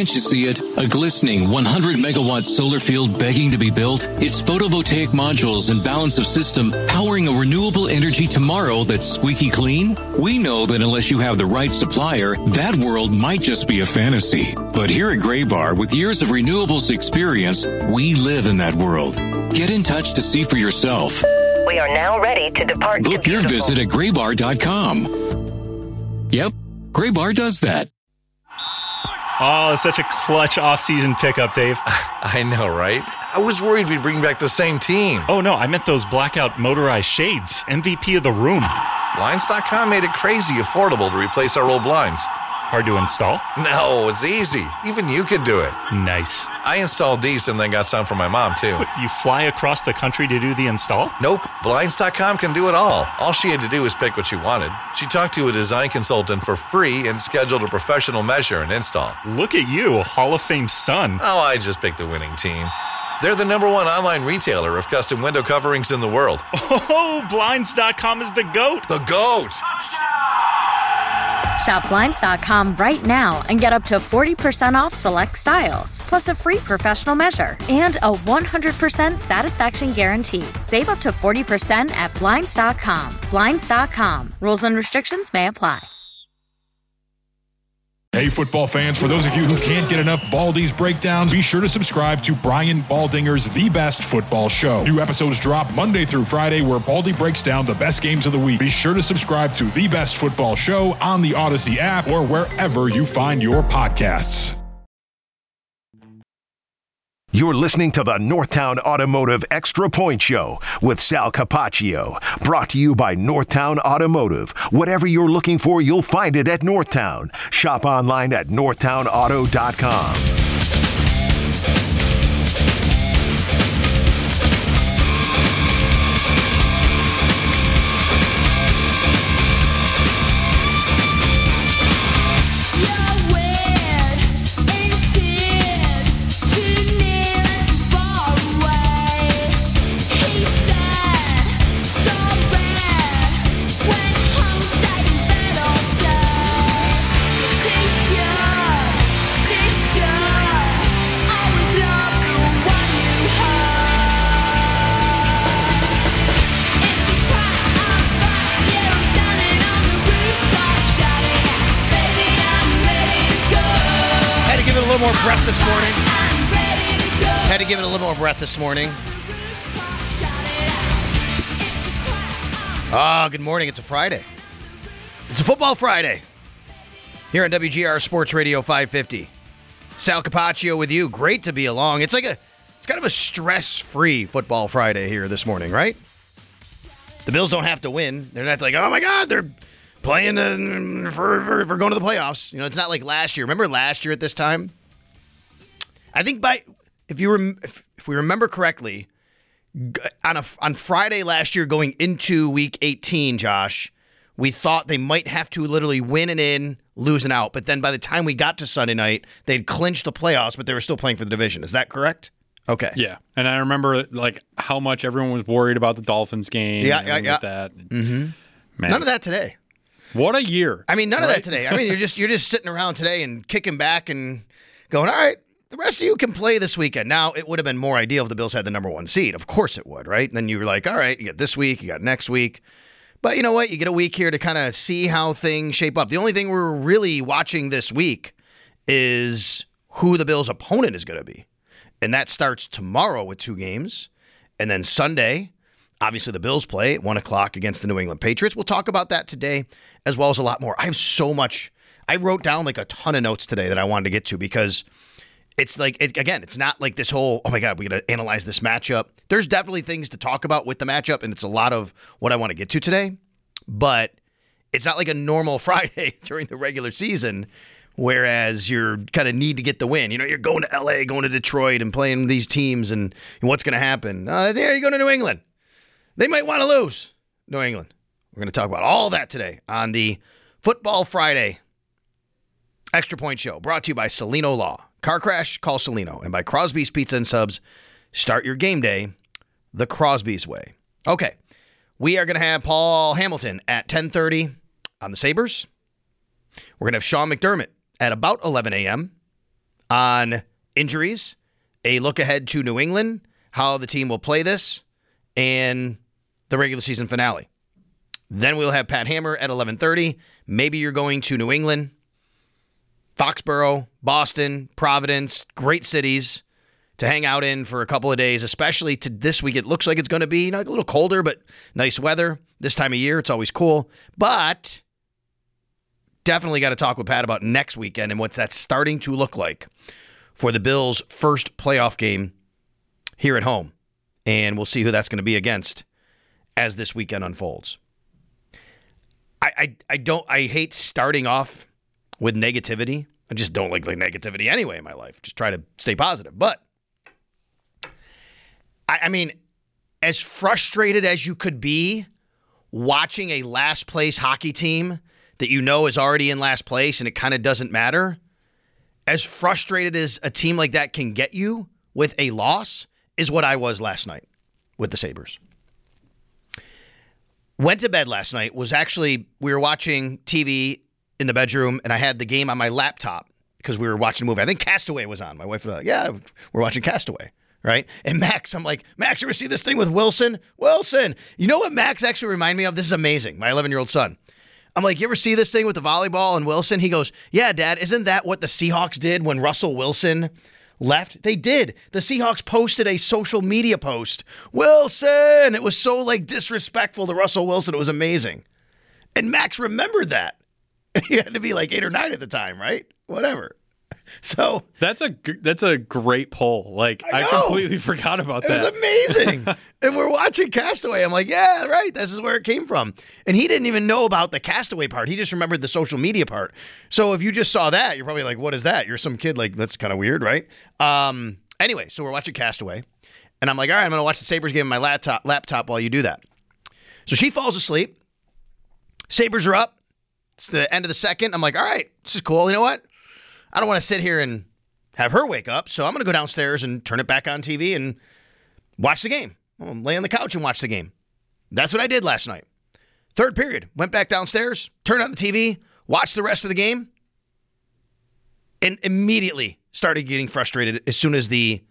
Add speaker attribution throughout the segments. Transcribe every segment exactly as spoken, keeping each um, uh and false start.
Speaker 1: Can't you see it? A glistening one hundred megawatt solar field begging to be built? It's photovoltaic modules and balance of system powering a renewable energy tomorrow that's squeaky clean? We know that unless you have the right supplier, that world might just be a fantasy. But here at Graybar, with years of renewables experience, we live in that world. Get in touch to see for yourself.
Speaker 2: We are now ready to depart.
Speaker 1: Book your visit at graybar dot com. Yep, Graybar does that.
Speaker 3: Oh, it's such a clutch off-season pickup, Dave.
Speaker 4: I know, right? I was worried we'd bring back the same team.
Speaker 3: Oh, no, I meant those blackout motorized shades. M V P of the room.
Speaker 4: Blinds dot com made it crazy affordable to replace our old blinds.
Speaker 3: Hard to install?
Speaker 4: No, it's easy. Even you could do it.
Speaker 3: Nice.
Speaker 4: I installed these and then got some for my mom, too.
Speaker 3: What, you fly across the country to do the install?
Speaker 4: Nope. Blinds dot com can do it all. All she had to do was pick what she wanted. She talked to a design consultant for free and scheduled a professional measure and install.
Speaker 3: Look at you, Hall of Fame son.
Speaker 4: Oh, I just picked the winning team. They're the number one online retailer of custom window coverings in the world.
Speaker 3: Oh, Blinds dot com is the GOAT.
Speaker 4: The GOAT!
Speaker 5: Shop Blinds dot com right now and get up to forty percent off select styles, plus a free professional measure and a one hundred percent satisfaction guarantee. Save up to forty percent at Blinds dot com. Blinds dot com. Rules and restrictions may apply.
Speaker 6: Hey, football fans, for those of you who can't get enough Baldy's breakdowns, be sure to subscribe to Brian Baldinger's The Best Football Show. New episodes drop Monday through Friday where Baldy breaks down the best games of the week. Be sure to subscribe to The Best Football Show on the Odyssey app or wherever you find your podcasts.
Speaker 7: You're listening to the Northtown Automotive Extra Point Show with Sal Capaccio. Brought to you by Northtown Automotive. Whatever you're looking for, you'll find it at Northtown. Shop online at northtown auto dot com.
Speaker 8: More breath this morning. Had to give it a little more breath this morning. Ah, oh, good morning. It's a Friday. It's a football Friday. Here on W G R Sports Radio five fifty. Sal Capaccio with you. Great to be along. It's like a, it's kind of a stress-free football Friday here this morning, right? The Bills don't have to win. They're not like, oh my God, they're playing the, for, for, for going to the playoffs. You know, it's not like last year. Remember last year at this time? I think by if you rem, if, if we remember correctly, on a on Friday last year, going into Week eighteen, Josh, we thought they might have to literally win an in, lose an out. But then by the time we got to Sunday night, they'd clinched the playoffs, but they were still playing for the division. Is that correct? Okay.
Speaker 9: Yeah, and I remember like how much everyone was worried about the Dolphins game.
Speaker 8: Yeah,
Speaker 9: and
Speaker 8: yeah, yeah.
Speaker 9: Like that.
Speaker 8: Mm-hmm.
Speaker 9: Man.
Speaker 8: None of that today.
Speaker 9: What a year!
Speaker 8: I mean, none
Speaker 9: right?
Speaker 8: of that today. I mean, you're just you're just sitting around today and kicking back and going, all right. The rest of you can play this weekend. Now, it would have been more ideal if the Bills had the number one seed. Of course it would, right? And then you were like, all right, you got this week, you got next week. But you know what? You get a week here to kind of see how things shape up. The only thing we're really watching this week is who the Bills' opponent is going to be. And that starts tomorrow with two games. And then Sunday, obviously the Bills play at one o'clock against the New England Patriots. We'll talk about that today as well as a lot more. I have so much. I wrote down like a ton of notes today that I wanted to get to because it's like, it, again, it's not like this whole, oh my God, we got to analyze this matchup. There's definitely things to talk about with the matchup, and it's a lot of what I want to get to today. But it's not like a normal Friday during the regular season, whereas you're kind of need to get the win. You know, you're going to L A, going to Detroit, and playing these teams, and, and what's going to happen? Uh, there you go to New England. They might want to lose New England. We're going to talk about all that today on the Football Friday Extra Point Show, brought to you by Celino Law. Car crash, call Celino. And by Crosby's Pizza and Subs, start your game day the Crosby's way. Okay, we are going to have Paul Hamilton at ten thirty on the Sabres. We're going to have Sean McDermott at about eleven a.m. on injuries, a look ahead to New England, how the team will play this, and the regular season finale. Then we'll have Pat Hammer at eleven thirty. Maybe you're going to New England, Foxborough, Boston, Providence, great cities to hang out in for a couple of days, especially to this week. It looks like it's going to be, you know, a little colder, but nice weather. This time of year, it's always cool. But definitely got to talk with Pat about next weekend and what's that starting to look like for the Bills' first playoff game here at home. And we'll see who that's going to be against as this weekend unfolds. I, I, I don't, I hate starting off with negativity. I just don't like, like negativity anyway in my life. Just try to stay positive. But, I, I mean, as frustrated as you could be watching a last place hockey team that you know is already in last place and it kind of doesn't matter, as frustrated as a team like that can get you with a loss is what I was last night with the Sabres. Went to bed last night, was actually, we were watching T V in the bedroom, and I had the game on my laptop because we were watching a movie. I think Castaway was on. My wife was like, yeah, we're watching Castaway, right? And Max, I'm like, Max, you ever see this thing with Wilson? Wilson. You know what Max actually reminded me of? This is amazing. My eleven-year-old son. I'm like, you ever see this thing with the volleyball and Wilson? He goes, yeah, Dad, isn't that what the Seahawks did when Russell Wilson left? They did. The Seahawks posted a social media post. Wilson! It was so, like, disrespectful to Russell Wilson. It was amazing. And Max remembered that. He had to be like eight or nine at the time, right? Whatever. So
Speaker 9: that's a that's a great poll. Like I, I completely forgot about
Speaker 8: it
Speaker 9: that.
Speaker 8: It was amazing. And we're watching Castaway. I'm like, yeah, right. This is where it came from. And he didn't even know about the Castaway part. He just remembered the social media part. So if you just saw that, you're probably like, what is that? You're some kid like, that's kind of weird, right? Um. Anyway, so we're watching Castaway. And I'm like, all right, I'm going to watch the Sabres game on my laptop, laptop while you do that. So she falls asleep. Sabres are up. It's the end of the second. I'm like, all right, this is cool. You know what? I don't want to sit here and have her wake up, so I'm going to go downstairs and turn it back on T V and watch the game. I'll lay on the couch and watch the game. That's what I did last night. Third period. Went back downstairs, turned on the T V, watched the rest of the game, and immediately started getting frustrated as soon as the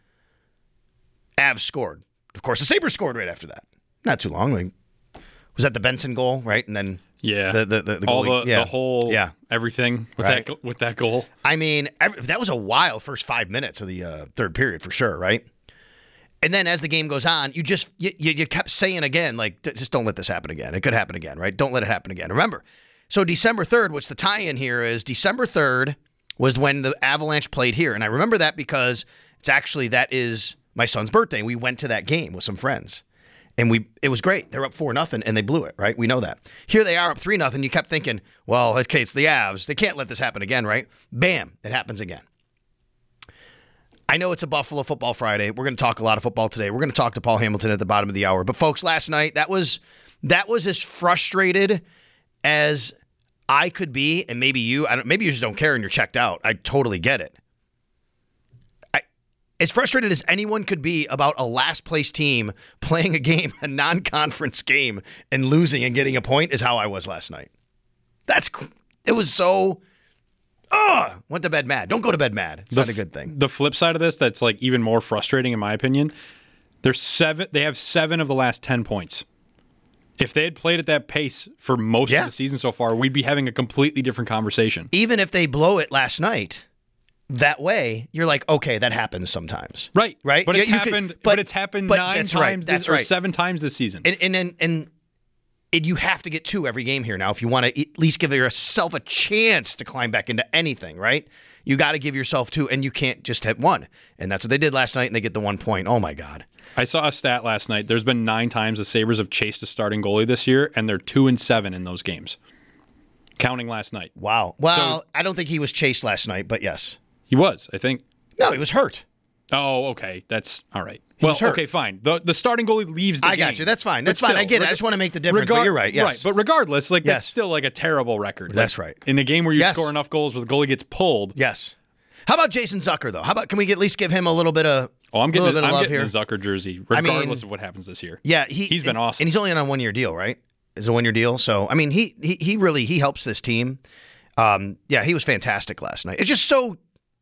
Speaker 8: Avs scored. Of course, the Sabres scored right after that. Not too long. Like, was that the Benson goal, right? And then
Speaker 9: yeah,
Speaker 8: the the the, the
Speaker 9: all
Speaker 8: goalie,
Speaker 9: the,
Speaker 8: yeah.
Speaker 9: the whole
Speaker 8: yeah.
Speaker 9: everything with
Speaker 8: right.
Speaker 9: that with that goal.
Speaker 8: I mean, every, that was a wild first five minutes of the uh, third period for sure, right? And then as the game goes on, you just you, you kept saying again, like, just don't let this happen again. It could happen again, right? Don't let it happen again. Remember, so December third, what's the tie-in here is December third was when the Avalanche played here, and I remember that because it's actually that is my son's birthday. We went to that game with some friends. And we it was great. They're up four nothing and they blew it, right? We know that. Here they are up three nothing. You kept thinking, well, okay, it's the Avs. They can't let this happen again, right? Bam, it happens again. I know it's a Buffalo Football Friday. We're going to talk a lot of football today. We're going to talk to Paul Hamilton at the bottom of the hour. But folks, last night that was that was as frustrated as I could be, and maybe you. I don't, maybe you just don't care and you're checked out. I totally get it. As frustrated as anyone could be about a last-place team playing a game, a non-conference game, and losing and getting a point is how I was last night. That's it was so. Ugh, went to bed mad. Don't go to bed mad. It's
Speaker 9: the,
Speaker 8: not a good thing.
Speaker 9: The flip side of this, that's like even more frustrating in my opinion. They're seven. They have seven of the last ten points. If they had played at that pace for most
Speaker 8: yeah.
Speaker 9: of the season so far, we'd be having a completely different conversation.
Speaker 8: Even if they blow it last night. That way, you're like, okay, that happens sometimes,
Speaker 9: right?
Speaker 8: Right,
Speaker 9: but it's
Speaker 8: you, you
Speaker 9: happened.
Speaker 8: could,
Speaker 9: but, but it's happened
Speaker 8: but
Speaker 9: nine
Speaker 8: that's
Speaker 9: times.
Speaker 8: Right, that's
Speaker 9: this,
Speaker 8: right.
Speaker 9: Or seven times this season.
Speaker 8: And and and, and it, you have to get two every game here now if you want to at least give yourself a chance to climb back into anything, right? You got to give yourself two, and you can't just hit one. And that's what they did last night, and they get the one point. Oh my God!
Speaker 9: I saw a stat last night. There's been nine times the Sabres have chased a starting goalie this year, and they're two and seven in those games, counting last night.
Speaker 8: Wow. Well,
Speaker 9: so,
Speaker 8: I don't think he was chased last night, but yes.
Speaker 9: He was, I think.
Speaker 8: No, he was hurt.
Speaker 9: Oh, okay. That's all right.
Speaker 8: He
Speaker 9: well,
Speaker 8: was hurt.
Speaker 9: Okay, fine. The the starting goalie leaves the
Speaker 8: I
Speaker 9: game.
Speaker 8: I got you. That's fine. That's
Speaker 9: but
Speaker 8: fine.
Speaker 9: still,
Speaker 8: I get it.
Speaker 9: reg-
Speaker 8: I just want to make the difference,
Speaker 9: regard-
Speaker 8: but you're right. Yes.
Speaker 9: Right, but regardless, like
Speaker 8: yes.
Speaker 9: that's still like a terrible record. Like,
Speaker 8: that's right.
Speaker 9: In a game where you
Speaker 8: yes.
Speaker 9: score enough goals where the goalie gets pulled.
Speaker 8: Yes. How about Jason Zucker, though? How about, can we at least give him a little bit of
Speaker 9: Oh, I'm getting,
Speaker 8: a, bit of
Speaker 9: I'm
Speaker 8: love
Speaker 9: getting
Speaker 8: here?
Speaker 9: a Zucker jersey, regardless
Speaker 8: I mean,
Speaker 9: of what happens this year.
Speaker 8: Yeah, he,
Speaker 9: he's been awesome.
Speaker 8: And he's only on a one-year deal, right? It's a one-year deal. So, I mean, he he, he really, he helps this team. Um, yeah, he was fantastic last night. It's just so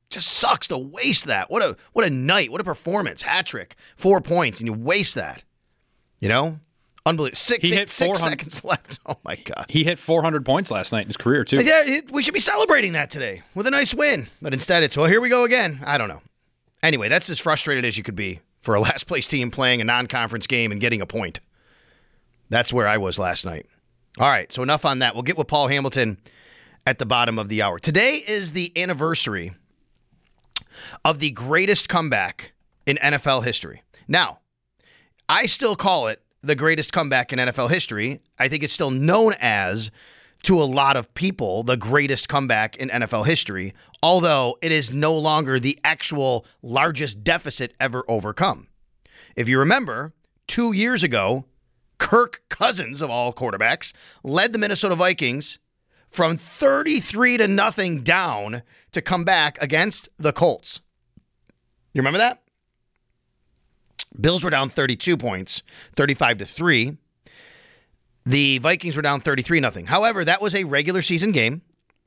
Speaker 8: Just sucks to waste that. What a what a night. What a performance. Hat trick. Four points, and you waste that. You know? Unbelievable. Six, eight, six seconds left. Oh, my God.
Speaker 9: He hit four hundred points last night in his career, too.
Speaker 8: Yeah, we should be celebrating that today with a nice win. But instead it's, well, here we go again. I don't know. Anyway, that's as frustrated as you could be for a last-place team playing a non-conference game and getting a point. That's where I was last night. All right, so enough on that. We'll get with Paul Hamilton at the bottom of the hour. Today is the anniversary of the greatest comeback in N F L history. Now, I still call it the greatest comeback in N F L history. I think it's still known as, to a lot of people, the greatest comeback in N F L history, although it is no longer the actual largest deficit ever overcome. If you remember, two years ago, Kirk Cousins, of all quarterbacks, led the Minnesota Vikings from thirty-three to nothing down to come back against the Colts. You remember that? Bills were down thirty-two points, thirty-five to three. The Vikings were down thirty-three nothing. However, that was a regular season game.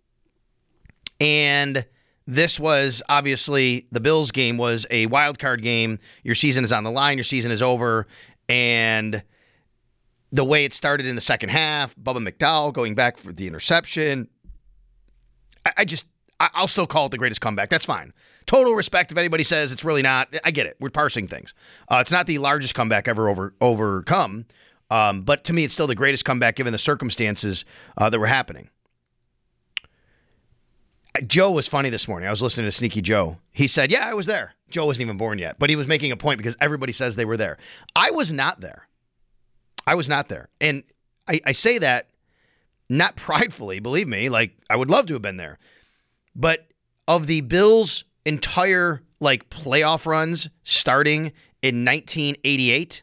Speaker 8: And this was obviously, the Bills game was a wild card game. Your season is on the line. Your season is over. And the way it started in the second half, Bubba McDowell going back for the interception. I, I just, I, I'll still call it the greatest comeback. That's fine. Total respect if anybody says it's really not. I get it. We're parsing things. Uh, it's not the largest comeback ever over overcome. Um, but to me, it's still the greatest comeback given the circumstances uh, that were happening. Joe was funny this morning. I was listening to Sneaky Joe. He said, yeah, I was there. Joe wasn't even born yet, but he was making a point because everybody says they were there. I was not there. I was not there. And I, I say that not pridefully, believe me, like I would love to have been there. But of the Bills' entire like playoff runs starting in nineteen eighty-eight,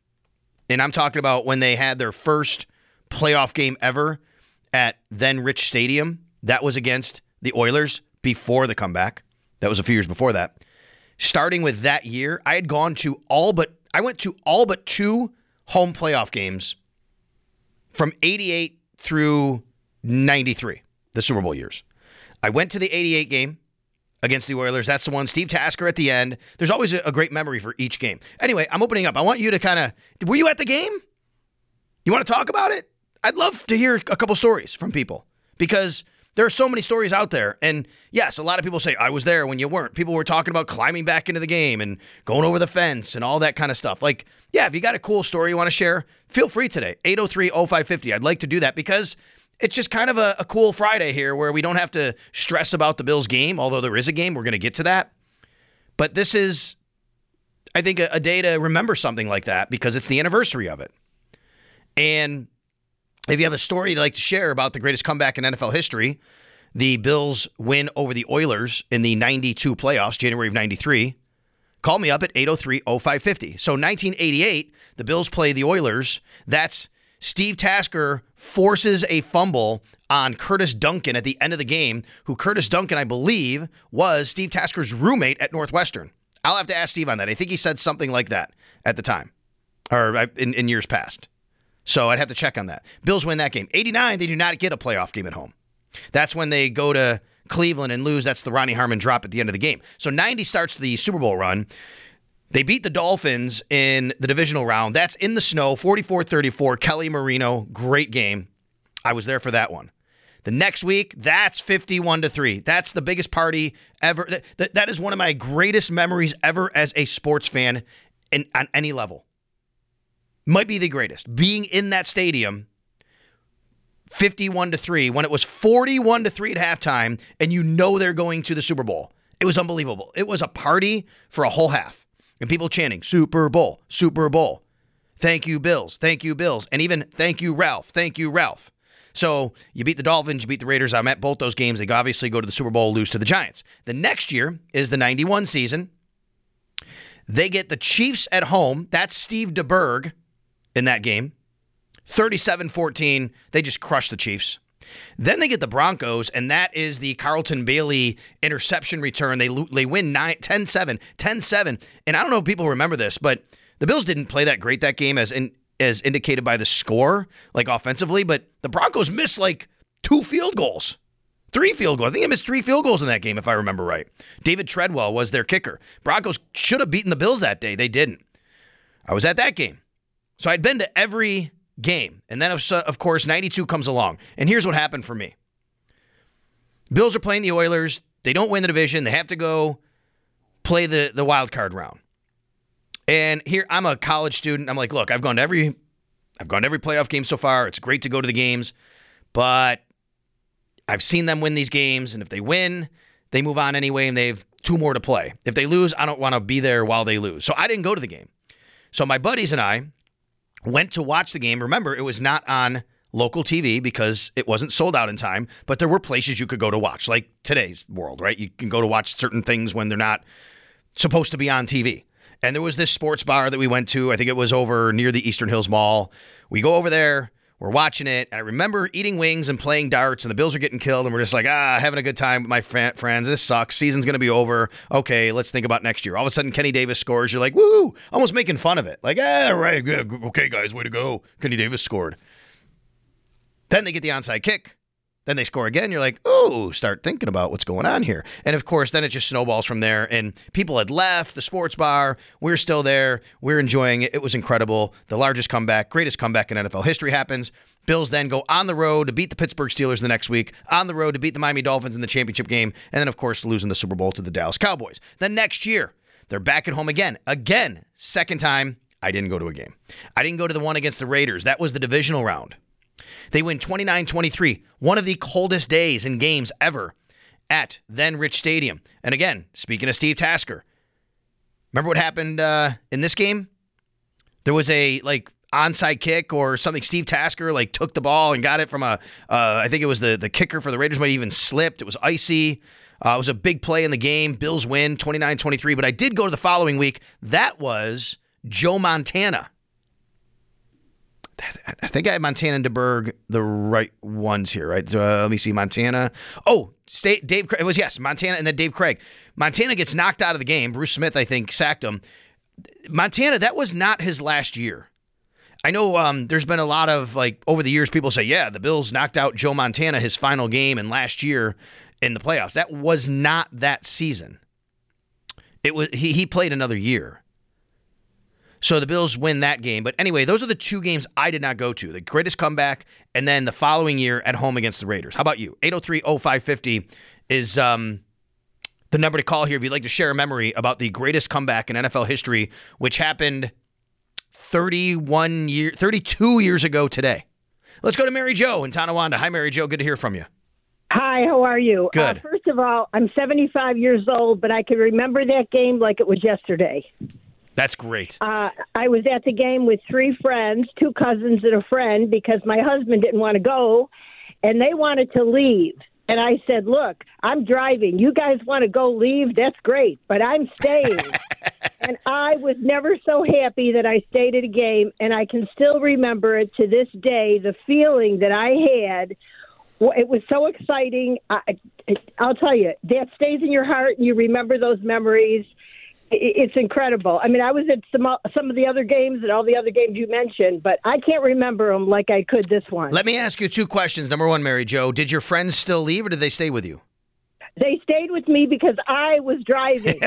Speaker 8: and I'm talking about when they had their first playoff game ever at then Rich Stadium, that was against the Oilers before the comeback. That was a few years before that. Starting with that year, I had gone to all but, I went to all but two home playoff games from eighty-eight through ninety-three, the Super Bowl years. I went to the eighty-eight game against the Oilers. That's the one. Steve Tasker at the end. There's always a, a great memory for each game. Anyway, I'm opening up. I want you to kind of, were you at the game? You want to talk about it? I'd love to hear a couple stories from people because there are so many stories out there. And yes, a lot of people say, I was there when you weren't. People were talking about climbing back into the game and going over the fence and all that kind of stuff. Like, yeah, if you got a cool story you want to share, feel free today. eight oh three oh five five oh. I'd like to do that because it's just kind of a, a cool Friday here where we don't have to stress about the Bills game, although there is a game. We're going to get to that. But this is, I think, a, a day to remember something like that because it's the anniversary of it. And if you have a story you'd like to share about the greatest comeback in N F L history, the Bills win over the Oilers in the ninety-two playoffs, January of ninety-three, call me up at eight oh three oh five five oh. So nineteen eighty-eight, the Bills play the Oilers. That's Steve Tasker forces a fumble on Curtis Duncan at the end of the game, who Curtis Duncan, I believe, was Steve Tasker's roommate at Northwestern. I'll have to ask Steve on that. I think he said something like that at the time, or in, in years past. So I'd have to check on that. Bills win that game. eighty-nine, they do not get a playoff game at home. That's when they go to Cleveland and lose. That's the Ronnie Harmon drop at the end of the game. So ninety starts the Super Bowl run. They beat the Dolphins in the divisional round. That's in the snow, forty-four thirty-four. Kelly Marino, great game. I was there for that one. The next week, that's fifty-one to three. That's the biggest party ever. That, that, that is one of my greatest memories ever as a sports fan in, on any level. Might be the greatest. Being in that stadium, fifty-one to three, when it was forty-one to three at halftime, and you know they're going to the Super Bowl. It was unbelievable. It was a party for a whole half. And people chanting, Super Bowl, Super Bowl. Thank you, Bills. Thank you, Bills. And even thank you, Ralph. Thank you, Ralph. So you beat the Dolphins, you beat the Raiders. I'm at both those games. They obviously go to the Super Bowl, lose to the Giants. The next year is the ninety-one season. They get the Chiefs at home. That's Steve DeBerg in that game. thirty-seven fourteen. They just crush the Chiefs. Then they get the Broncos, and that is the Carlton Bailey interception return. They they win ten seven, ten seven. And I don't know if people remember this, but the Bills didn't play that great that game as in, as indicated by the score, like offensively, but the Broncos missed like two field goals. Three field goals. I think they missed three field goals in that game, if I remember right. David Treadwell was their kicker. Broncos should have beaten the Bills that day. They didn't. I was at that game. So I'd been to every game. And then, of course, ninety-two comes along. And here's what happened for me. Bills are playing the Oilers. They don't win the division. They have to go play the, the wild card round. And here, I'm a college student. I'm like, look, I've gone to every I've gone to every playoff game so far. It's great to go to the games. But I've seen them win these games, and if they win, they move on anyway, and they have two more to play. If they lose, I don't want to be there while they lose. So I didn't go to the game. So my buddies and I went to watch the game. Remember, it was not on local T V because it wasn't sold out in time, but there were places you could go to watch, like today's world, right? You can go to watch certain things when they're not supposed to be on T V. And there was this sports bar that we went to. I think it was over near the Eastern Hills Mall. We go over there. We're watching it, and I remember eating wings and playing darts, and the Bills are getting killed, and we're just like, ah, having a good time with my friends. This sucks. Season's going to be over. Okay, let's think about next year. All of a sudden, Kenny Davis scores. You're like, woo, almost making fun of it. Like, ah, right, good. Okay, guys, way to go. Kenny Davis scored. Then they get the onside kick. Then they score again. You're like, oh, start thinking about what's going on here. And, of course, then it just snowballs from there. And people had left the sports bar. We're still there. We're enjoying it. It was incredible. The largest comeback, greatest comeback in N F L history happens. Bills then go on the road to beat the Pittsburgh Steelers the next week, on the road to beat the Miami Dolphins in the championship game, and then, of course, losing the Super Bowl to the Dallas Cowboys. The next year, they're back at home again. Again, second time, I didn't go to a game. I didn't go to the one against the Raiders. That was the divisional round. They win twenty-nine twenty-three, one of the coldest days in games ever at then Rich Stadium. And again, speaking of Steve Tasker, remember what happened uh, in this game? There was a like onside kick or something. Steve Tasker like took the ball and got it from a, uh, I think it was the, the kicker for the Raiders might have even slipped. It was icy. Uh, it was a big play in the game. Bills win twenty-nine twenty-three. But I did go to the following week. That was Joe Montana. I think I had Montana and DeBerg, the right ones here, right? Uh, let me see, Montana. Oh, State, Dave. It was yes, Montana and then Dave Craig. Montana gets knocked out of the game. Bruce Smith, I think, sacked him. Montana, that was not his last year. I know um, there's been a lot of like over the years, people say, yeah, the Bills knocked out Joe Montana his final game and last year in the playoffs. That was not that season. It was he he played another year. So the Bills win that game. But anyway, those are the two games I did not go to. The greatest comeback and then the following year at home against the Raiders. How about you? eight oh three oh five five oh is um, the number to call here if you'd like to share a memory about the greatest comeback in N F L history, which happened thirty-one year, thirty-two years ago today. Let's go to Mary Jo in Tonawanda. Hi, Mary Jo. Good to hear from you.
Speaker 10: Hi, how are you?
Speaker 8: Good.
Speaker 10: Uh, first of all, I'm seventy-five years old, but I can remember that game like it was yesterday.
Speaker 8: That's great.
Speaker 10: Uh, I was at the game with three friends, two cousins and a friend, because my husband didn't want to go, and they wanted to leave. And I said, look, I'm driving. You guys want to go leave? That's great, but I'm staying. And I was never so happy that I stayed at a game, and I can still remember it to this day, the feeling that I had. It was so exciting. I, I'll tell you, that stays in your heart, and you remember those memories. It's incredible. I mean, I was at some some of the other games and all the other games you mentioned, but I can't remember them like I could this one.
Speaker 8: Let me ask you two questions. Number one, Mary Jo, did your friends still leave or did they stay with you?
Speaker 10: They stayed with me because I was driving.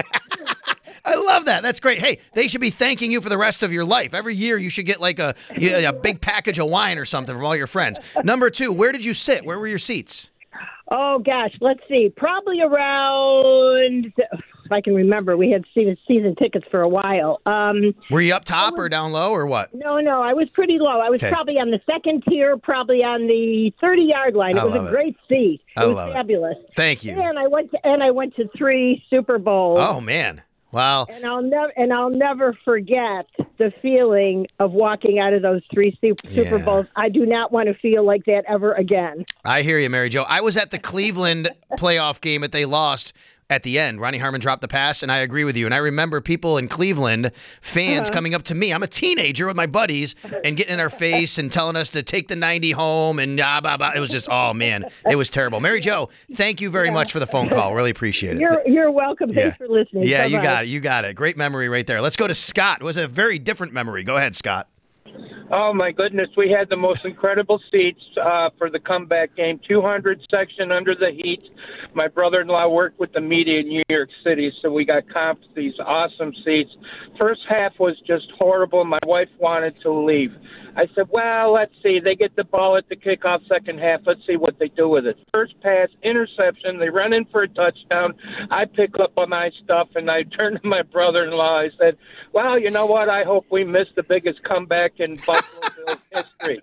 Speaker 8: I love that. That's great. Hey, they should be thanking you for the rest of your life. Every year you should get like a, a big package of wine or something from all your friends. Number two, where did you sit? Where were your seats?
Speaker 10: Oh, gosh, let's see. Probably around... If I can remember, we had season tickets for a while. Um,
Speaker 8: Were you up top
Speaker 10: was,
Speaker 8: or down low or what?
Speaker 10: No, no, I was pretty low. I was
Speaker 8: okay.
Speaker 10: probably on the second tier, probably on the thirty-yard line. It
Speaker 8: I
Speaker 10: was a great
Speaker 8: it.
Speaker 10: seat. It
Speaker 8: I
Speaker 10: was
Speaker 8: love
Speaker 10: fabulous.
Speaker 8: It. Thank you.
Speaker 10: And I went to, and I went to three Super Bowls.
Speaker 8: Oh man. Wow.
Speaker 10: And I'll never and I'll never forget the feeling of walking out of those three Super,
Speaker 8: yeah.
Speaker 10: Super Bowls. I do not want to feel like that ever again.
Speaker 8: I hear you, Mary Jo. I was at the Cleveland playoff game that they lost at the end. Ronnie Harmon dropped the pass, and I agree with you. And I remember people in Cleveland, fans
Speaker 10: uh-huh.
Speaker 8: coming up to me. I'm a teenager with my buddies and getting in our face and telling us to take the ninety home and ah, bah, bah. It was just, oh, man, it was terrible. Mary Jo, thank you very yeah. much for the phone call. Really appreciate it.
Speaker 10: You're, you're welcome.
Speaker 8: Yeah.
Speaker 10: Thanks for listening.
Speaker 8: Yeah,
Speaker 10: Bye-bye.
Speaker 8: you got it. You got it. Great memory right there. Let's go to Scott. It was a very different memory. Go ahead, Scott.
Speaker 11: Oh, my goodness. We had the most incredible seats uh, for the comeback game. two hundred section under the heat. My brother-in-law worked with the media in New York City, so we got comped these awesome seats. First half was just horrible. My wife wanted to leave. I said, well, let's see. They get the ball at the kickoff second half. Let's see what they do with it. First pass, interception. They run in for a touchdown. I pick up on my stuff, and I turned to my brother-in-law. I said, well, you know what? I hope we missed the biggest comeback in Buffalo Bills history.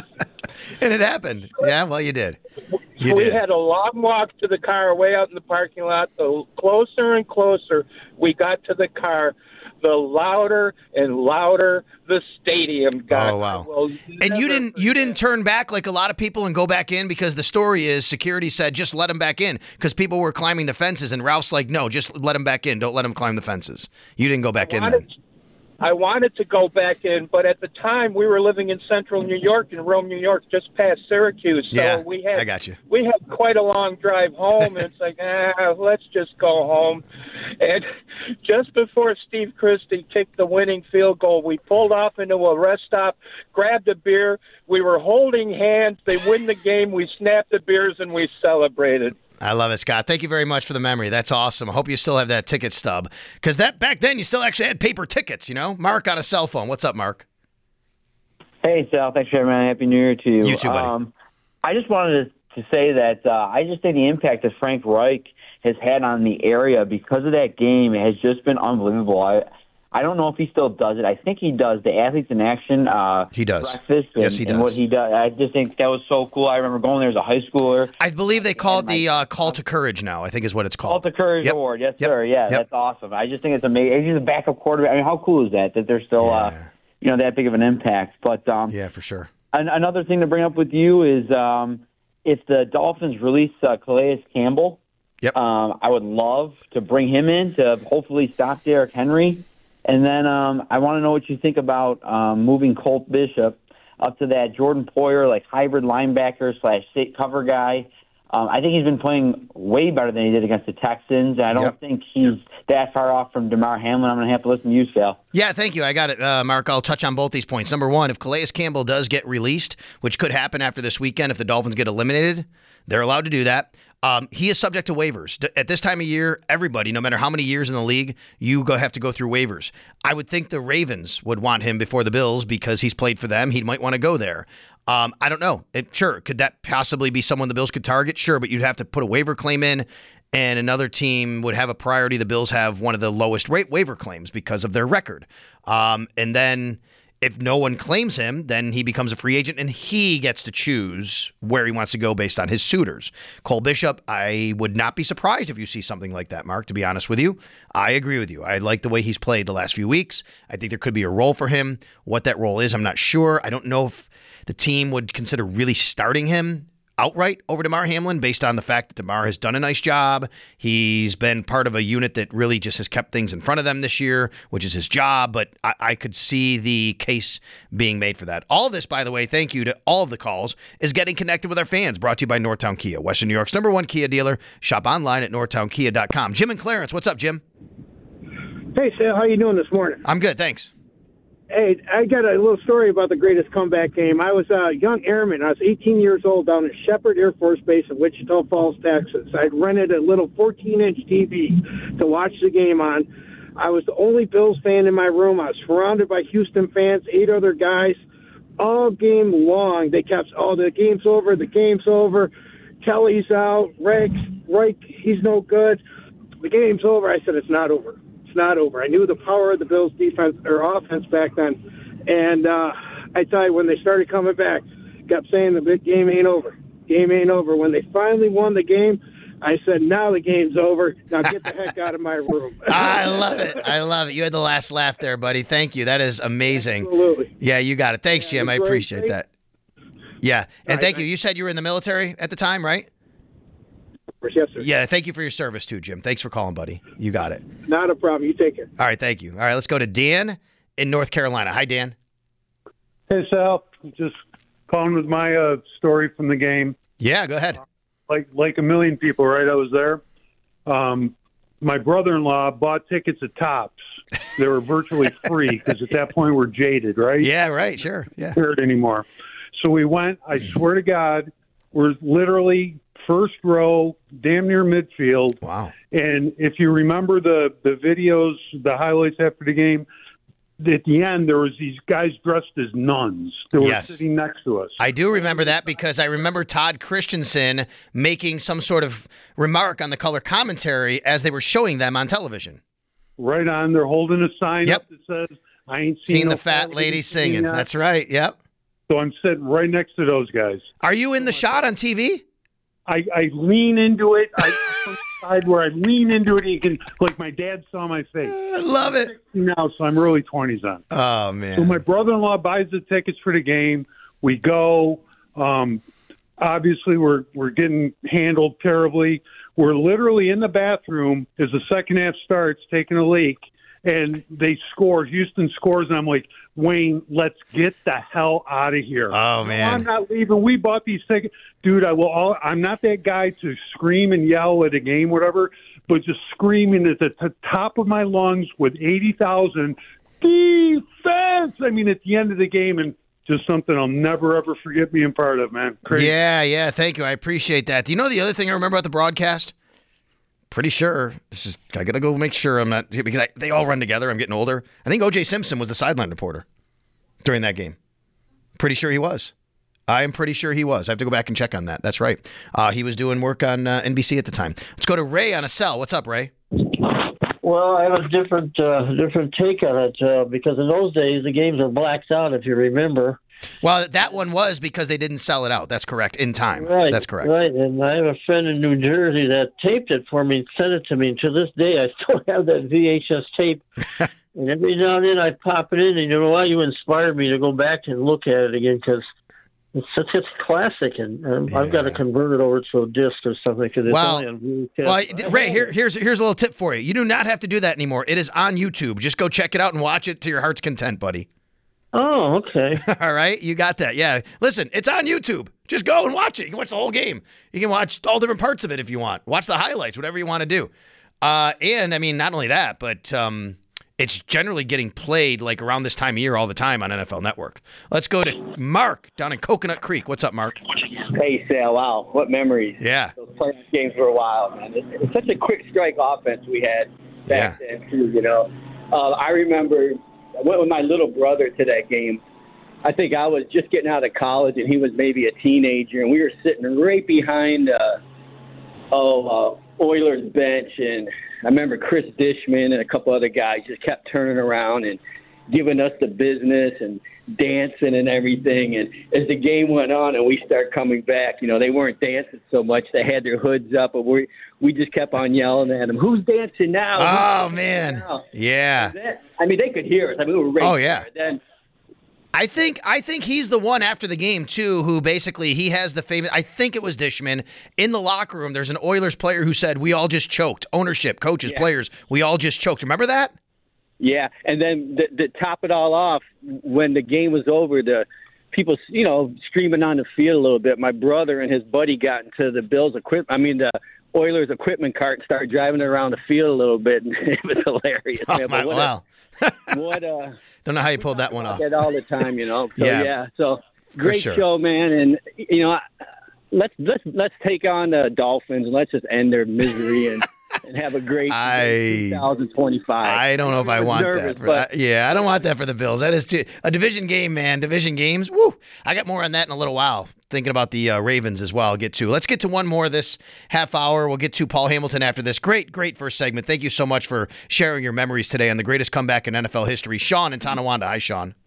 Speaker 8: And it happened. Yeah, well, you did. You
Speaker 11: we
Speaker 8: did.
Speaker 11: had a long walk to the car way out in the parking lot. The closer and closer we got to the car, the louder and louder the stadium got.
Speaker 8: Oh wow! And you didn't you didn't turn back like a lot of people and go back in, because the story is security said just let him back in because people were climbing the fences, and Ralph's like, no, just let him back in. Don't let him climb the fences. You didn't go back in then.
Speaker 11: I wanted to go back in, but at the time we were living in central New York, in Rome, New York, just past Syracuse. So
Speaker 8: yeah,
Speaker 11: we had
Speaker 8: I got you.
Speaker 11: We had quite a long drive home, and it's like, ah, let's just go home. And just before Steve Christie kicked the winning field goal, we pulled off into a rest stop, grabbed a beer. We were holding hands. They win the game. We snapped the beers, and we celebrated.
Speaker 8: I love it, Scott. Thank you very much for the memory. That's awesome. I hope you still have that ticket stub, because that back then you still actually had paper tickets. You know, Mark on a cell phone. What's up, Mark?
Speaker 12: Hey, Sal. Thanks for having me. Happy New Year to you.
Speaker 8: You too, buddy.
Speaker 12: Um, I just wanted to, to say that uh, I just think the impact that Frank Reich has had on the area because of that game has just been unbelievable. I I don't know if he still does it. I think he does. The Athletes in Action uh,
Speaker 8: he does.
Speaker 12: breakfast and,
Speaker 8: yes, he does.
Speaker 12: and what he does. I just think that was so cool. I remember going there as a high schooler.
Speaker 8: I believe they call it the uh, Call to Courage now, I think is what it's called.
Speaker 12: Call to Courage
Speaker 8: yep.
Speaker 12: Award. Yes,
Speaker 8: yep.
Speaker 12: sir. Yeah,
Speaker 8: yep.
Speaker 12: That's awesome. I just think it's amazing. He's a backup quarterback. I mean, how cool is that, that they're still, yeah. uh, you know, that big of an impact? But um,
Speaker 8: yeah, for sure.
Speaker 12: An- another thing to bring up with you is um, if the Dolphins release uh, Calais Campbell,
Speaker 8: yep.
Speaker 12: um, I would love to bring him in to hopefully stop Derrick Henry. And then um, I want to know what you think about um, moving Colt Bishop up to that Jordan Poyer, like hybrid linebacker slash cover guy. Um, I think he's been playing way better than he did against the Texans. I don't
Speaker 8: yep.
Speaker 12: think he's that far off from Damar Hamlin. I'm going to have to listen to you, Sal.
Speaker 8: Yeah, thank you. I got it, uh, Mark. I'll touch on both these points. Number one, if Calais Campbell does get released, which could happen after this weekend if the Dolphins get eliminated, they're allowed to do that. Um, he is subject to waivers. At this time of year, everybody, no matter how many years in the league, you go have to go through waivers. I would think the Ravens would want him before the Bills because he's played for them. He might want to go there. Um, I don't know. It, sure, could that possibly be someone the Bills could target? Sure, but you'd have to put a waiver claim in, and another team would have a priority. The Bills have one of the lowest rate waiver claims because of their record. Um, and then if no one claims him, then he becomes a free agent, and he gets to choose where he wants to go based on his suitors. Cole Bishop, I would not be surprised if you see something like that, Mark, to be honest with you. I agree with you. I like the way he's played the last few weeks. I think there could be a role for him. What that role is, I'm not sure. I don't know if the team would consider really starting him outright over Damar Hamlin based on the fact that Damar has done a nice job. He's been part of a unit that really just has kept things in front of them this year, which is his job, but I, I could see the case being made for that. All this, by the way, thank you to all of the calls, is getting connected with our fans, brought to you by Northtown Kia, Western New York's number one Kia dealer. Shop online at northtown kia dot com. Jim and Clarence, what's up, Jim?
Speaker 13: Hey, Sal, how you doing this morning?
Speaker 8: I'm good, thanks.
Speaker 13: Hey, I got a little story about the greatest comeback game. I was a young airman. I was eighteen years old down at Shepherd Air Force Base in Wichita Falls, Texas. I'd rented a little fourteen-inch T V to watch the game on. I was the only Bills fan in my room. I was surrounded by Houston fans, eight other guys. All game long, they kept, oh, the game's over, the game's over. Kelly's out, Rex, Reich, he's no good. The game's over. I said, it's not over. Not over. I knew the power of the Bills' defense or offense back then, and uh, I tell you, when they started coming back, kept saying the big game ain't over. Game ain't over. When they finally won the game, I said, "Now the game's over. Now get the heck out of my room."
Speaker 8: I love it. I love it. You had the last laugh there, buddy. Thank you. That is amazing.
Speaker 13: Absolutely.
Speaker 8: Yeah, you got it. Thanks, Jim. I appreciate that. Yeah, and
Speaker 13: right,
Speaker 8: thank you. You said you were in the military at the time, right?
Speaker 13: Yes, sir.
Speaker 8: Yeah, thank you for your service too, Jim. Thanks for calling, buddy. You got it.
Speaker 13: Not a problem. You take care.
Speaker 8: All right, thank you. All right, let's go to Dan in North Carolina. Hi, Dan.
Speaker 14: Hey, Sal. Just calling with my uh, story from the game.
Speaker 8: Yeah, go ahead.
Speaker 14: Like like a million people, right? I was there. Um, my brother-in-law bought tickets at Tops they were virtually free because at that point we're jaded, right?
Speaker 8: Yeah, right, sure. Yeah.
Speaker 14: Not anymore. So we went, I swear to God, we're literally first row, damn near midfield.
Speaker 8: Wow.
Speaker 14: And if you remember the, the videos, the highlights after the game, at the end, there was these guys dressed as nuns that were
Speaker 8: Yes.
Speaker 14: sitting next to us.
Speaker 8: I do remember that because I remember Todd Christensen making some sort of remark on the color commentary as they were showing them on television.
Speaker 14: Right on. They're holding a sign
Speaker 8: Yep.
Speaker 14: up that says, I ain't seen,
Speaker 8: Seeing
Speaker 14: no
Speaker 8: the fat lady singing.
Speaker 14: yet."
Speaker 8: That's right. Yep.
Speaker 14: So I'm sitting right next to those guys.
Speaker 8: Are you in the shot on T V?
Speaker 14: I, I lean into it. I side where I lean into it. And you can, like my dad saw my face.
Speaker 8: I love it.
Speaker 14: Now, so I'm early twenties on.
Speaker 8: Oh, man.
Speaker 14: So my brother-in-law buys the tickets for the game. We go. Um, obviously, we're we're getting handled terribly. We're literally in the bathroom as the second half starts, taking a leak, and they score. Houston scores, and I'm like, Wayne, let's get the hell out of here.
Speaker 8: Oh,
Speaker 14: No,
Speaker 8: man.
Speaker 14: I'm not leaving. We bought these tickets. Dude, I will all, I'm not that guy to scream and yell at a game, whatever, but just screaming at the t- top of my lungs with eighty thousand defense. I mean, at the end of the game, and just something I'll never, ever forget being part of, man. Crazy.
Speaker 8: Yeah, yeah. Thank you. I appreciate that. Do you know the other thing I remember about the broadcast? Pretty sure. This is. I gotta go make sure I'm not because I, they all run together. I'm getting older. I think O J Simpson was the sideline reporter during that game. Pretty sure he was. I am pretty sure he was. I have to go back and check on that. That's right. Uh, he was doing work on uh, N B C at the time. Let's go to Ray on a cell. What's up, Ray?
Speaker 15: Well, I have a different uh, different take on it uh, because in those days the games were blacked out, if you remember.
Speaker 8: Well, that one was because they didn't sell it out. That's correct. In time.
Speaker 15: Right.
Speaker 8: That's correct.
Speaker 15: Right. And I have a friend in New Jersey that taped it for me and sent it to me. And to this day, I still have that V H S tape. And every now and then I pop it in, and you know what? You inspired me to go back and look at it again because it's such a classic, and um,
Speaker 8: Yeah.
Speaker 15: I've got to convert it over to a disc or something because it's
Speaker 8: Well,
Speaker 15: only on V H S.
Speaker 8: Well, Ray, here, here's here's a little tip for you. You do not have to do that anymore. It is on YouTube. Just go check it out and watch it to your heart's content, buddy.
Speaker 15: Oh, okay.
Speaker 8: All right, you got that. Yeah. Listen, it's on YouTube. Just go and watch it. You can watch the whole game. You can watch all different parts of it if you want. Watch the highlights, whatever you want to do. Uh, and I mean, not only that, but um, it's generally getting played like around this time of year all the time on N F L Network. Let's go to Mark down in Coconut Creek. What's up, Mark?
Speaker 16: Hey, Sal. Wow, what memories.
Speaker 8: Yeah.
Speaker 16: Those playoff games were wild, man. It's, it's such a quick strike offense we had back then, too, you know. Uh, I remember I went with my little brother to that game. I think I was just getting out of college, and he was maybe a teenager, and we were sitting right behind uh, oh, uh, Oilers bench, and I remember Chris Dishman and a couple other guys just kept turning around and giving us the business and dancing and everything. And as the game went on and we started coming back, you know, they weren't dancing so much. They had their hoods up, but we we just kept on yelling at them, "Who's dancing now?
Speaker 8: Oh,
Speaker 16: Who's dancing
Speaker 8: man.
Speaker 16: now?"
Speaker 8: Yeah.
Speaker 16: That, I mean, they could hear us. I mean, we were right
Speaker 8: Oh, yeah.
Speaker 16: there. Then
Speaker 8: I think I think he's the one after the game too, who basically he has the famous. I think it was Dishman in the locker room. There's an Oilers player who said, "We all just choked. Ownership, coaches,
Speaker 16: Yeah.
Speaker 8: players, we all just choked." Remember that?
Speaker 16: Yeah, and then to, to top it all off, when the game was over, the people, you know, streaming on the field a little bit. My brother and his buddy got into the Bills equipment. I mean, the Oilers equipment cart and started driving around the field a little bit, and it was hilarious.
Speaker 8: Oh,
Speaker 16: man.
Speaker 8: my,
Speaker 16: But what
Speaker 8: wow.
Speaker 16: A, what uh
Speaker 8: Don't know how you pulled that one off.
Speaker 16: that all the time, you know. So
Speaker 8: Yeah.
Speaker 16: yeah, so great
Speaker 8: sure.
Speaker 16: show, man, and you know, let's let's let's take on the Dolphins and let's just end their misery and. And have a great
Speaker 8: I-
Speaker 16: twenty twenty-five.
Speaker 8: I don't know if I
Speaker 16: was
Speaker 8: want
Speaker 16: nervous,
Speaker 8: that. For,
Speaker 16: but-
Speaker 8: I- yeah, I don't want that for the Bills. That is too, a division game, man. Division games. Woo! I got more on that in a little while. Thinking about the uh, Ravens as well. I'll get to. Let's get to one more this half hour. We'll get to Paul Hamilton after this. Great, great first segment. Thank you so much for sharing your memories today on the greatest comeback in N F L history. Sean in Tonawanda. Hi, Sean.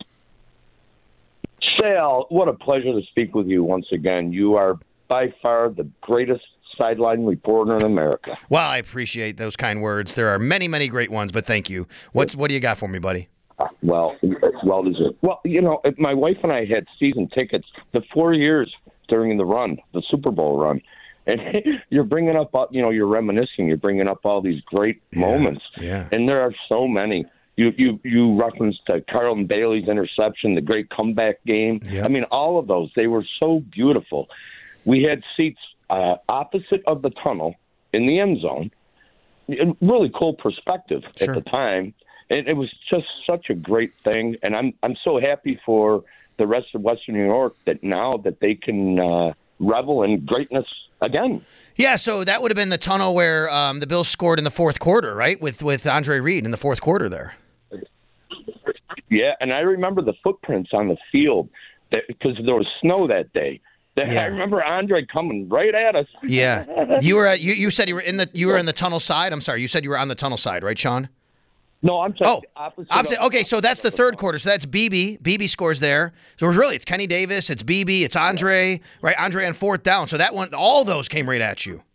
Speaker 17: Sal, what a pleasure to speak with you once again. You are by far the greatest sideline reporter in America.
Speaker 8: Well, I appreciate those kind words. There are many, many great ones, but thank you. What's what do you got for me, buddy?
Speaker 17: Uh, well, well deserved. Well, you know, my wife and I had season tickets the four years during the run, the Super Bowl run. And you're bringing up, you know, you're reminiscing. You're bringing up all these great
Speaker 8: yeah,
Speaker 17: moments.
Speaker 8: Yeah.
Speaker 17: And there are so many. You you you referenced uh, Carlton Bailey's interception, the great comeback game.
Speaker 8: Yep.
Speaker 17: I mean, all of those. They were so beautiful. We had seats uh, opposite of the tunnel in the end zone. Really cool perspective
Speaker 8: Sure.
Speaker 17: at the time. it, it was just such a great thing, and I'm I'm so happy for the rest of Western New York that now that they can uh, revel in greatness again.
Speaker 8: Yeah, so that would have been the tunnel where um, the Bills scored in the fourth quarter, right? With with Andre Reed in the fourth quarter there.
Speaker 17: Yeah, and I remember the footprints on the field because there was snow that day. Yeah. I remember Andre coming right at us.
Speaker 8: Yeah, you were at, you you said you were in the you were in the tunnel side. I'm sorry, you said you were on the tunnel side, right, Sean?
Speaker 17: No, I'm sorry.
Speaker 8: Oh, opposite. opposite. Okay, so that's the third quarter. So that's B B. B B scores there. So it's really, it's Kenny Davis, it's B B, it's Andre, right? Andre on fourth down. So that one, all those came right at you.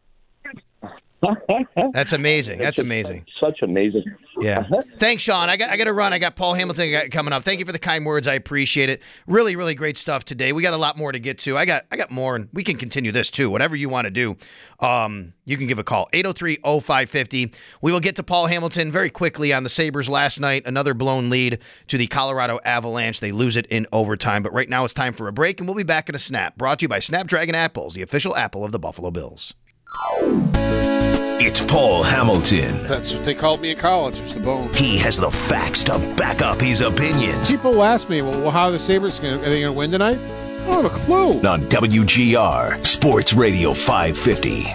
Speaker 8: That's amazing. That's amazing.
Speaker 17: Such amazing.
Speaker 8: Yeah. Thanks, Sean. I got I got to run. I got Paul Hamilton coming up. Thank you for the kind words. I appreciate it. Really, really great stuff today. We got a lot more to get to. I got I got more, and we can continue this too. Whatever you want to do, um, you can give a call. eight oh three oh five five oh. We will get to Paul Hamilton very quickly on the Sabres last night. Another blown lead to the Colorado Avalanche. They lose it in overtime. But right now it's time for a break, and we'll be back in a snap. Brought to you by Snapdragon Apples, the official apple of the Buffalo Bills.
Speaker 7: It's Paul Hamilton.
Speaker 18: That's what they called me in college. It's the bone.
Speaker 7: He has the facts to back up his opinions.
Speaker 18: People ask me, well, how are the Sabres going to, are they going to win tonight? I don't have a clue.
Speaker 7: On W G R, Sports Radio five fifty.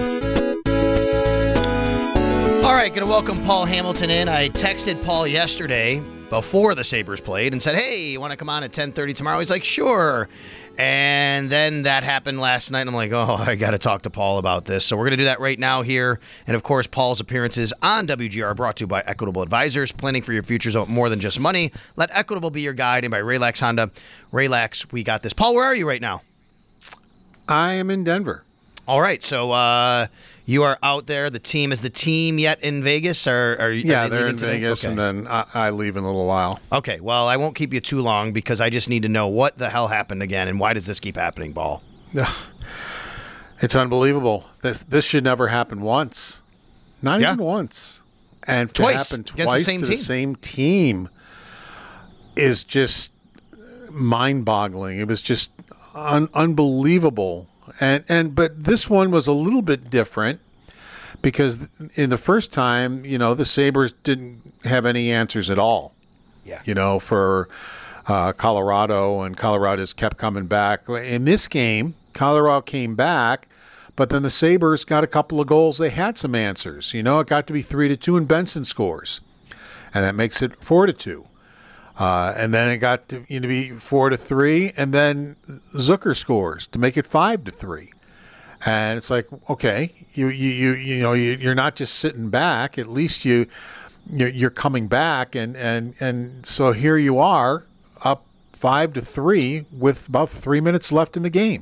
Speaker 8: All right, going to welcome Paul Hamilton in. I texted Paul yesterday before the Sabres played and said, hey, you want to come on at ten thirty tomorrow? He's like, sure. And then that happened last night, and I'm like, oh, I got to talk to Paul about this. So we're going to do that right now here. And, of course, Paul's appearances on W G R brought to you by Equitable Advisors. Planning for your future is more than just money. Let Equitable be your guide. And by Raylax Honda. Raylax, we got this. Paul, where are you right now?
Speaker 18: I am in Denver.
Speaker 8: All right. So uh, you are out there. The team, is the team yet in Vegas? Or, are,
Speaker 18: yeah,
Speaker 8: are they
Speaker 18: they're in
Speaker 8: today?
Speaker 18: Vegas,
Speaker 8: okay.
Speaker 18: And then I, I leave in a little while.
Speaker 8: Okay, well, I won't keep you too long because I just need to know what the hell happened again and why does this keep happening, Paul?
Speaker 18: It's unbelievable. This this should never happen once. Not
Speaker 8: yeah.
Speaker 18: even once. And to
Speaker 8: twice.
Speaker 18: happen
Speaker 8: Against
Speaker 18: twice
Speaker 8: the same
Speaker 18: to
Speaker 8: team.
Speaker 18: the same team is just mind-boggling. It was just un- unbelievable. And and but this one was a little bit different because in the first time, you know, the Sabres didn't have any answers at all.
Speaker 8: Yeah.
Speaker 18: You know, for uh, Colorado, and Colorado just kept coming back. In this game, Colorado came back, but then the Sabres got a couple of goals. They had some answers. You know, it got to be three to two, and Benson scores, and that makes it four to two. Uh, and then it got to you know, be four to three, and then Zucker scores to make it five to three. And it's like, okay, you you you you know you, you're not just sitting back. At least you you're, you're coming back, and, and and so here you are up five to three with about three minutes left in the game.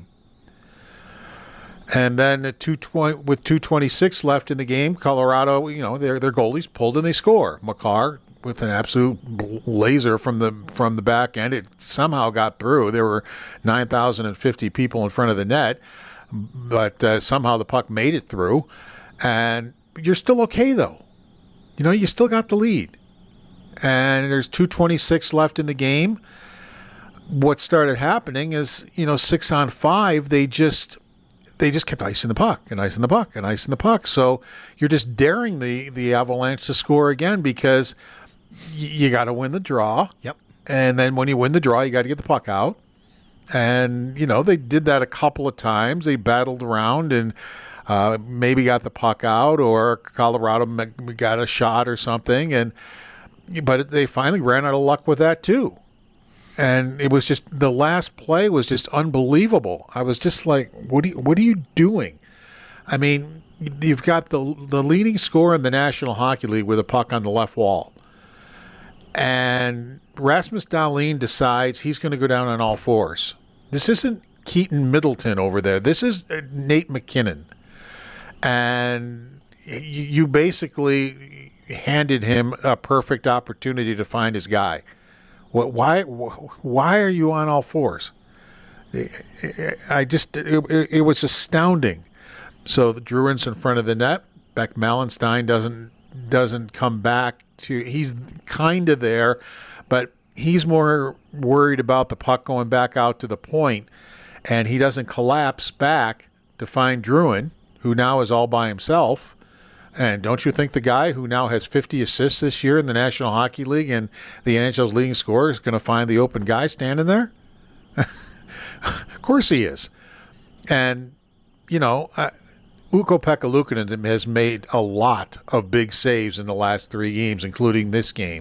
Speaker 18: And then at two twenty with two twenty six left in the game, Colorado, you know, their their goalies pulled and they score. Makar with an absolute laser from the from the back end. It somehow got through. There were nine thousand fifty people in front of the net, but uh, somehow the puck made it through. And you're still okay, though. You know, you still got the lead. And there's two twenty-six left in the game. What started happening is, you know, six on five, they just they just kept icing the puck and icing the puck and icing the puck. So you're just daring the, the Avalanche to score again because you got to win the draw.
Speaker 8: Yep.
Speaker 18: And then when you win the draw, you got to get the puck out. And, you know, they did that a couple of times. They battled around and uh, maybe got the puck out, or Colorado got a shot or something. And but they finally ran out of luck with that, too. And it was just the last play was just unbelievable. I was just like, what are you, what are you doing? I mean, you've got the the leading scorer in the National Hockey League with a puck on the left wall. And Rasmus Dahlin decides he's going to go down on all fours. This isn't Keaton Middleton over there. This is Nate McKinnon. And you basically handed him a perfect opportunity to find his guy. Why why are you on all fours? I just it, it was astounding. So the Druin's in front of the net. Beck Malenstein doesn't doesn't come back to. He's kind of there, but he's more worried about the puck going back out to the point, and he doesn't collapse back to find Druin, who now is all by himself. And don't you think the guy who now has fifty assists this year in the National Hockey League and the N H L's leading scorer is going to find the open guy standing there? Of course he is. And, you know, uh, Ukko-Pekka Luukkonen has made a lot of big saves in the last three games, including this game.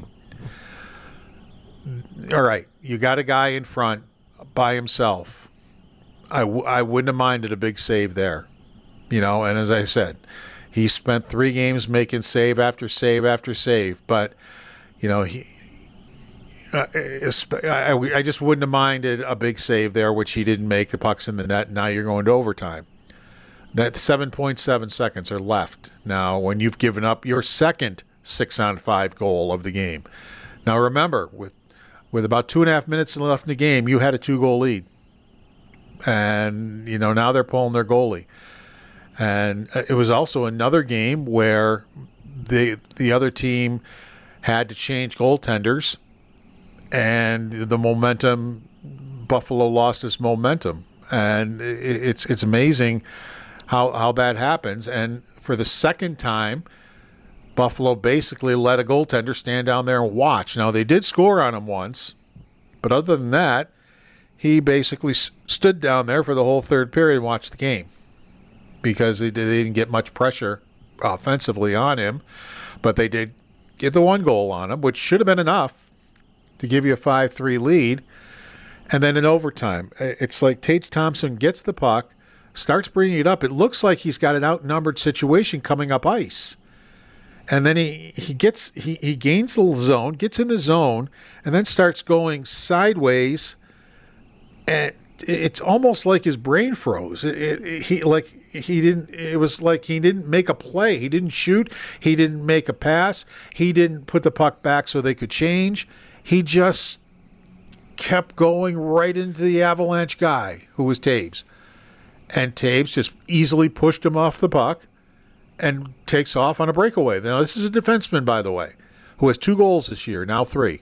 Speaker 18: All right, you got a guy in front by himself. I, w- I wouldn't have minded a big save there. You know, and as I said, he spent three games making save after save after save. But, you know, he, uh, I, I just wouldn't have minded a big save there, which he didn't make. The puck's in the net. Now you're going to overtime. That seven point seven seconds are left now when you've given up your second six-on-five goal of the game. Now remember, with with about two and a half minutes left in the game, you had a two-goal lead. And, you know, now they're pulling their goalie. And it was also another game where the the other team had to change goaltenders, and the momentum, Buffalo lost its momentum. And it's it's amazing how how that happens. And for the second time, Buffalo basically let a goaltender stand down there and watch. Now, they did score on him once, but other than that, he basically stood down there for the whole third period and watched the game, because they didn't get much pressure offensively on him, but they did get the one goal on him, which should have been enough to give you a five three lead. And then in overtime, it's like Tage Thompson gets the puck, starts bringing it up. It looks like he's got an outnumbered situation coming up ice. And then he, he gets he, he gains the zone, gets in the zone, and then starts going sideways. And it's almost like his brain froze. It, it, he like he didn't. It was like he didn't make a play. He didn't shoot. He didn't make a pass. He didn't put the puck back so they could change. He just kept going right into the Avalanche guy, who was Taves, and Taves just easily pushed him off the puck and takes off on a breakaway. Now, this is a defenseman, by the way, who has two goals this year, now three.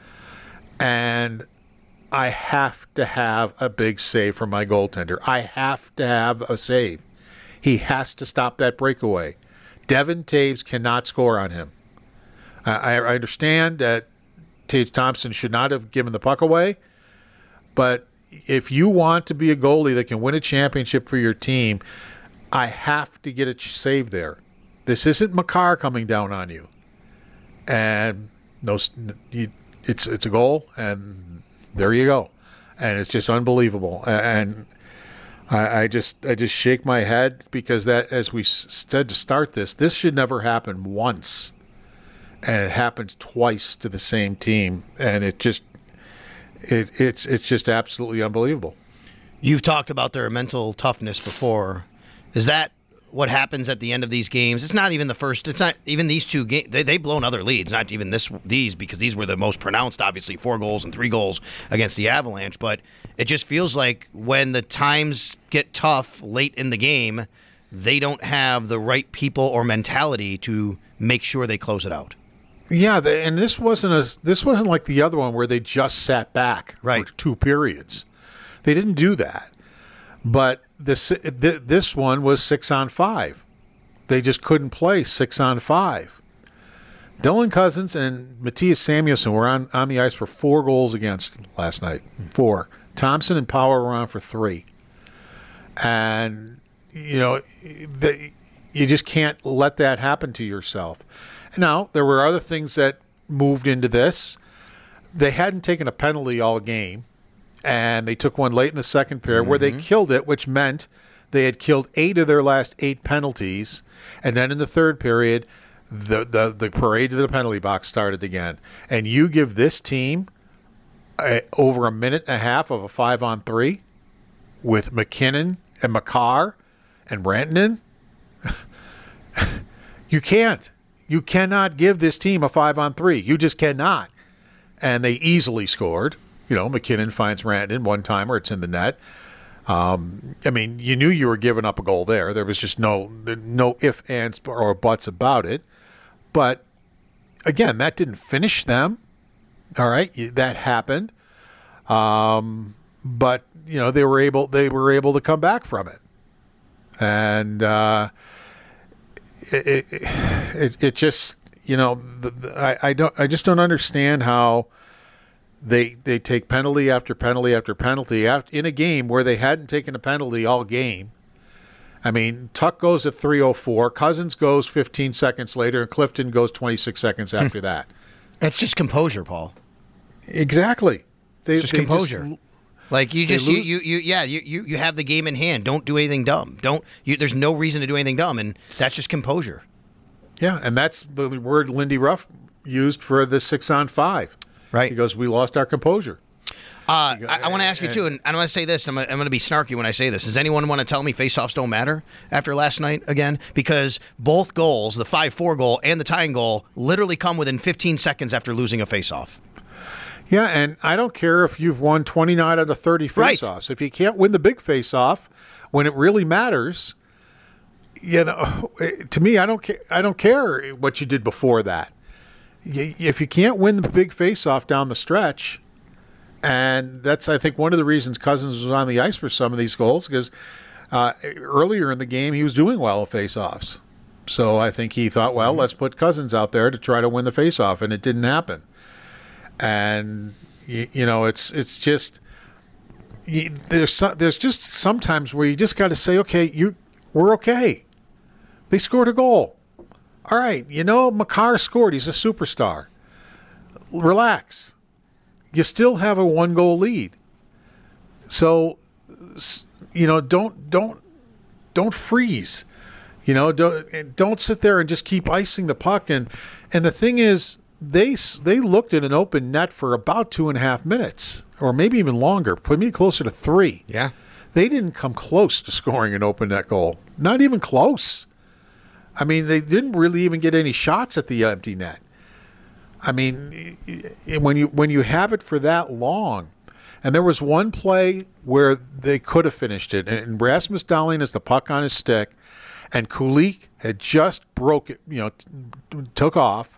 Speaker 18: And I have to have a big save from my goaltender. I have to have a save. He has to stop that breakaway. Devin Taves cannot score on him. I, I understand that Tage Thompson should not have given the puck away, but if you want to be a goalie that can win a championship for your team, I have to get a save there. This isn't Makar coming down on you. And no, it's it's a goal, and there you go. And it's just unbelievable. And I, I just I just shake my head, because that, as we said to start this, this should never happen once. And it happens twice to the same team. And it just it it's it's just absolutely unbelievable.
Speaker 8: You've talked about their mental toughness before. Is that what happens at the end of these games? It's not even the first. It's not even these two games. They, they've blown other leads, not even this these, because these were the most pronounced, obviously, four goals and three goals against the Avalanche. But it just feels like when the times get tough late in the game, they don't have the right people or mentality to make sure they close it out.
Speaker 18: Yeah, they, and this wasn't a this wasn't like the other one where they just sat back
Speaker 8: right.
Speaker 18: for two periods. They didn't do that. But this this one was six on five. They just couldn't play six on five. Dylan Cousins and Matthias Samuelsson were on, on the ice for four goals against last night. Four. Thompson and Power were on for three. And, you know, the, you just can't let that happen to yourself. Now, there were other things that moved into this. They hadn't taken a penalty all game. And they took one late in the second period mm-hmm. where they killed it, which meant they had killed eight of their last eight penalties. And then in the third period, the, the, the parade to the penalty box started again. And you give this team a, over a minute and a half of a five-on-three with McKinnon and Makar and Rantanen, you can't. You cannot give this team a five-on-three. You just cannot. And they easily scored. You know, McKinnon finds Rantanen one-timer. It's in the net. Um, I mean, you knew you were giving up a goal there. There was just no no ifs, ands, or buts about it. But, again, that didn't finish them. All right, that happened. Um, but, you know, they were able they were able to come back from it. And, uh, it, it, it, it just, you know, the, the, I, I don't, I just don't understand how they they take penalty after penalty after penalty after, in a game where they hadn't taken a penalty all game. I mean, Tuck goes at three oh four, Cousins goes fifteen seconds later, and Clifton goes twenty-six seconds after that.
Speaker 8: That's just composure, Paul.
Speaker 18: Exactly. They,
Speaker 8: It's just
Speaker 18: they
Speaker 8: composure.
Speaker 18: Just,
Speaker 8: like you
Speaker 18: they
Speaker 8: just you,
Speaker 18: lose-
Speaker 8: you you yeah you, you you have the game in hand. Don't do anything dumb. Don't you, there's no reason to do anything dumb, and that's just composure.
Speaker 18: Yeah, and that's the word Lindy Ruff used for the six on five.
Speaker 8: Right.
Speaker 18: He goes, we lost our composure.
Speaker 8: Uh, I, I want to ask you too, and I want to say this. I'm, I'm going to be snarky when I say this. Does anyone want to tell me faceoffs don't matter after last night again? Because both goals, the five four goal and the tying goal, literally come within fifteen seconds after losing a faceoff.
Speaker 18: Yeah, and I don't care if you've won twenty-nine out of thirty faceoffs. If you can't win the big faceoff when it really matters, you know, to me, I don't care. I don't care what you did before that. If you can't win the big faceoff down the stretch, and that's, I think, one of the reasons Cousins was on the ice for some of these goals, because uh, earlier in the game he was doing well at faceoffs. So I think he thought, well, let's put Cousins out there to try to win the faceoff, and it didn't happen. And you, you know, it's it's just you, there's some, there's just sometimes where you just got to say, okay, you we're okay. They scored a goal. All right, you know, Makar scored. He's a superstar. Relax. You still have a one-goal lead. So, you know, don't don't don't freeze. You know, don't don't sit there and just keep icing the puck. And and the thing is, they they looked at an open net for about two and a half minutes, or maybe even longer. Put me closer to three.
Speaker 8: Yeah,
Speaker 18: they didn't come close to scoring an open net goal. Not even close. I mean, they didn't really even get any shots at the empty net. I mean, when you when you have it for that long, and there was one play where they could have finished it, and Rasmus Dahlin has the puck on his stick, and Kulik had just broke it, you know, t- took off.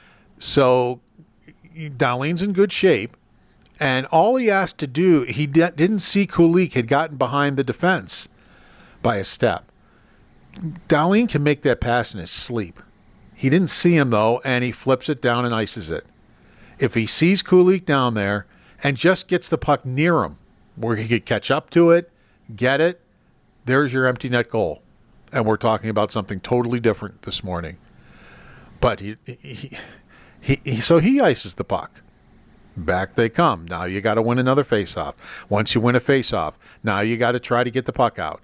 Speaker 18: So Dahlin's in good shape, and all he asked to do, he de- didn't see Kulik had gotten behind the defense by a step. Dahlin can make that pass in his sleep. He didn't see him, though, and he flips it down and ices it. If he sees Kulik down there and just gets the puck near him, where he could catch up to it, get it, there's your empty net goal. And we're talking about something totally different this morning. But he, he, he, he so he ices the puck. Back they come. Now you got to win another faceoff. Once you win a faceoff, now you got to try to get the puck out.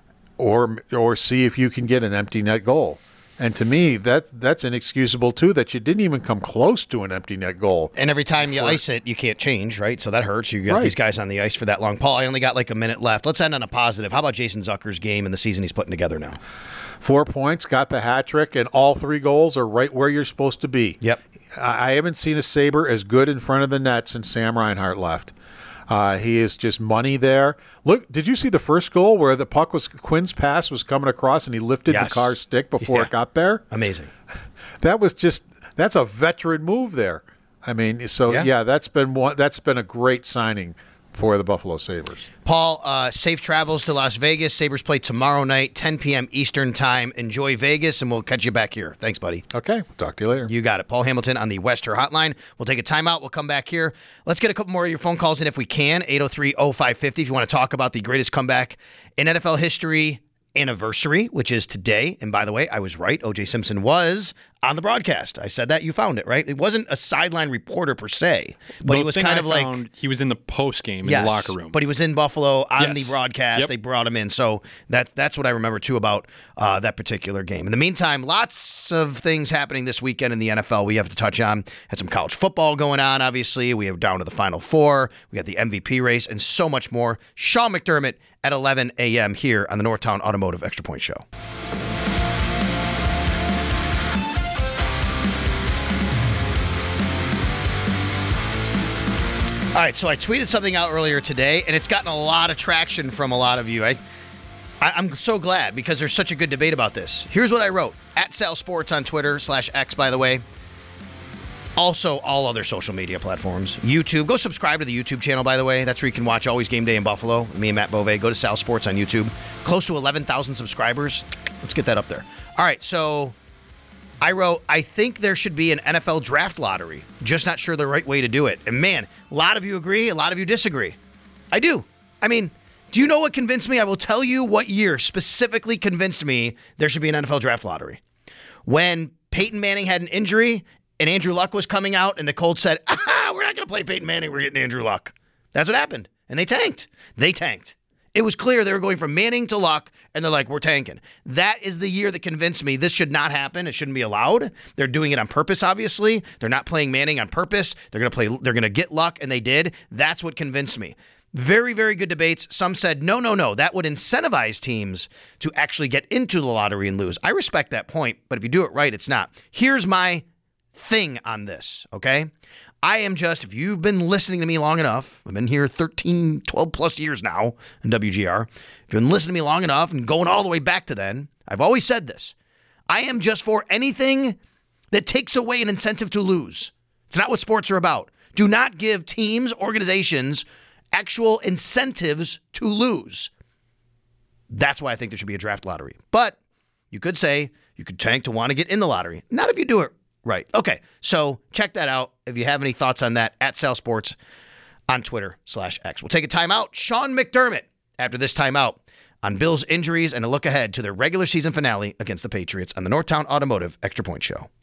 Speaker 18: Or or see if you can get an empty net goal. And to me, that that's inexcusable, too, that you didn't even come close to an empty net goal.
Speaker 8: And every time you ice it, you can't change, right? So that hurts. You got
Speaker 18: Right.
Speaker 8: these guys on the ice for that long. Paul, I only got like a minute left. Let's end on a positive. How about Jason Zucker's game and the season he's putting together now?
Speaker 18: Four points, got the hat trick, and all three goals are right where you're supposed to be.
Speaker 8: Yep.
Speaker 18: I I haven't seen a Sabre as good in front of the net since Sam Reinhart left. Uh, he is just money there. Look, did you see the first goal where the puck was Quinn's pass was coming across and he lifted
Speaker 8: Yes.
Speaker 18: the car's stick before
Speaker 8: Yeah.
Speaker 18: it got there?
Speaker 8: Amazing.
Speaker 18: That was just that's a veteran move there. I mean, so
Speaker 8: Yeah.
Speaker 18: yeah, that's been one that's been a great signing for the Buffalo Sabres.
Speaker 8: Paul, uh, safe travels to Las Vegas. Sabres play tomorrow night, ten p.m. Eastern time. Enjoy Vegas, and we'll catch you back here. Thanks, buddy.
Speaker 18: Okay, we'll talk to you later.
Speaker 8: You got it. Paul Hamilton on the Wester Hotline. We'll take a timeout. We'll come back here. Let's get a couple more of your phone calls in if we can. eight oh three oh five five oh if you want to talk about the greatest comeback in N F L history anniversary, which is today. And by the way, I was right. O J Simpson was on the broadcast. I said that. You found it, right? It wasn't a sideline reporter per se, but
Speaker 9: The
Speaker 8: he was
Speaker 9: thing
Speaker 8: kind
Speaker 9: I
Speaker 8: of like...
Speaker 9: found, he was in the post game
Speaker 8: Yes,
Speaker 9: in the locker room.
Speaker 8: but he was in Buffalo on
Speaker 9: Yes.
Speaker 8: the broadcast.
Speaker 9: Yep.
Speaker 8: They brought him in. So that that's what I remember, too, about uh, that particular game. In the meantime, lots of things happening this weekend in the N F L we have to touch on. Had some college football going on, obviously. We have down to the Final Four. We got the M V P race and so much more. Sean McDermott at eleven a.m. here on the Northtown Automotive Extra Point Show. All right, so I tweeted something out earlier today, and it's gotten a lot of traction from a lot of you. I, I, I'm so glad because there's such a good debate about this. Here's what I wrote. At Sal Sports on Twitter, slash X, by the way. Also, all other social media platforms. YouTube. Go subscribe to the YouTube channel, by the way. That's where you can watch Always Game Day in Buffalo. Me and Matt Bove. Go to Sal Sports on YouTube. Close to eleven thousand subscribers. Let's get that up there. All right, so I wrote, I think there should be an N F L draft lottery. Just not sure the right way to do it. And man, a lot of you agree, a lot of you disagree. I do. I mean, do you know what convinced me? I will tell you what year specifically convinced me there should be an N F L draft lottery. When Peyton Manning had an injury and Andrew Luck was coming out and the Colts said, ah, we're not going to play Peyton Manning, we're getting Andrew Luck. That's what happened. And they tanked. They tanked. It was clear they were going from Manning to Luck, and they're like, we're tanking. That is the year that convinced me this should not happen. It shouldn't be allowed. They're doing it on purpose, obviously. They're not playing Manning on purpose. They're going to play. They're going to get Luck, and they did. That's what convinced me. Very, very good debates. Some said, no, no, no. That would incentivize teams to actually get into the lottery and lose. I respect that point, but if you do it right, it's not. Here's my thing on this, okay? I am just, if you've been listening to me long enough, I've been here thirteen, twelve plus years now in W G R. If you've been listening to me long enough and going all the way back to then, I've always said this. I am just for anything that takes away an incentive to lose. It's not what sports are about. Do not give teams, organizations, actual incentives to lose. That's why I think there should be a draft lottery. But you could say you could tank to want to get in the lottery. Not if you do it right. Okay, so check that out. If you have any thoughts on that, at Sal Sports on Twitter slash X. We'll take a timeout. Sean McDermott after this timeout on Bills injuries and a look ahead to their regular season finale against the Patriots on the Northtown Automotive Extra Point Show.